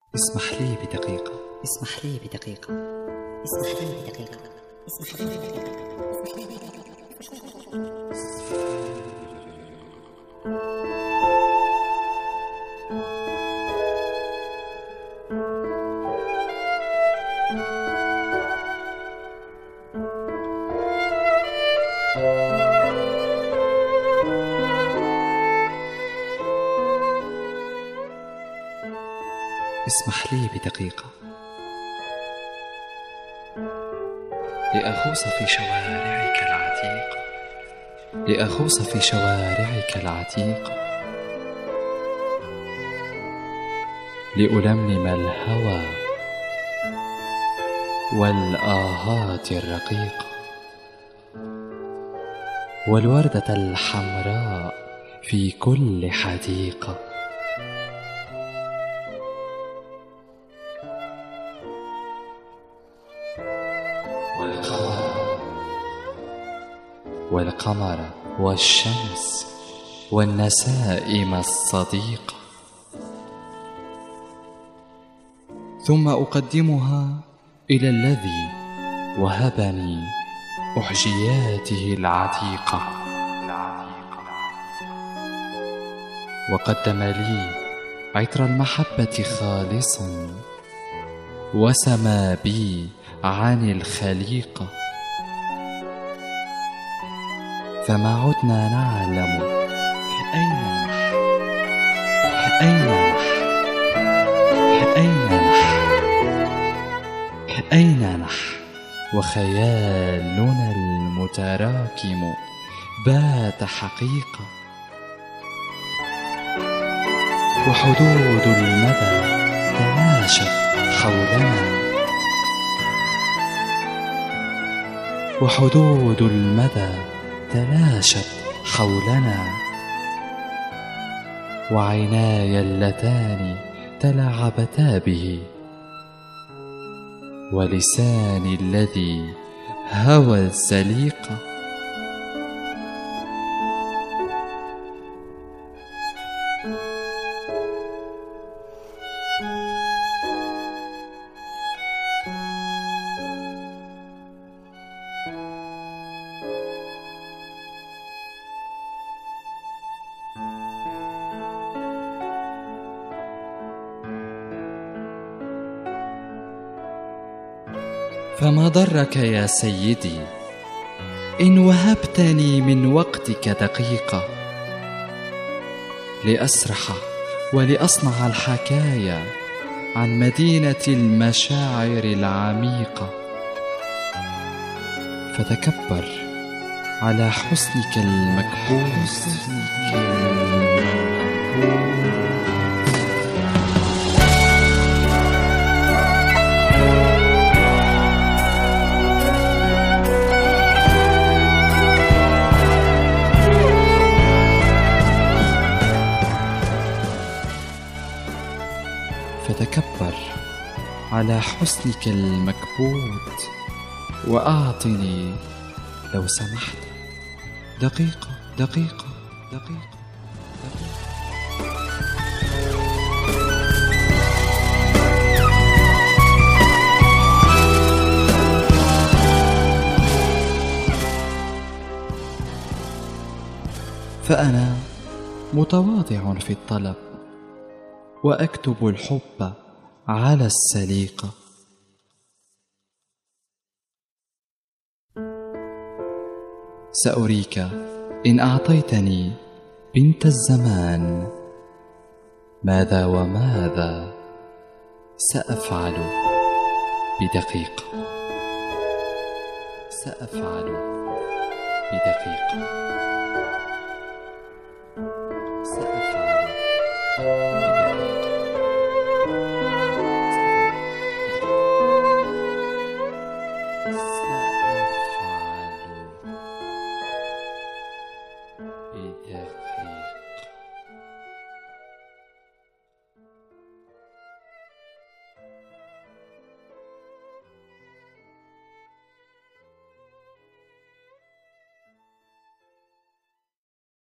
اسمح لي بدقيقة. اسمح لي بدقيقة. اسمح لي بدقيقة. اسمح لي بدقيقة. اسمح لي بدقيقة لأغوص في شوارعك العتيقة، لأغوص في شوارعك العتيقة، لألملم الهوى والآهات الرقيقة والوردة الحمراء في كل حديقة. والقمر والشمس والنسائم الصديقة، ثم أقدمها إلى الذي وهبني أحجياته العتيقة، وقدم لي عطر المحبة خالصا، وسما بي عن الخليقة، فما عدنا نعلم أين نحن، وخيالنا المتراكم بات حقيقة، وحدود المدى تلاشت حولنا، وحدود المدى تلاشت حولنا، وعيناي اللتان تلاعبتا به، ولساني الذي هوى الزليقة. فما ضرك يا سيدي إن وهبتني من وقتك دقيقة، لأسرح ولأصنع الحكايا عن مدينة المشاعر العميقة، فتكبر على حسنك المكبوس. فتكبر على حسنك المكبوت، وأعطني لو سمحت دقيقة دقيقة دقيقة دقيقة. فأنا متواضع في الطلب، وأكتب الحب على السليقة. سأريك إن أعطيتني بنت الزمان ماذا وماذا سأفعل بدقيقة، سأفعل بدقيقة، سأفعل بدقيقة.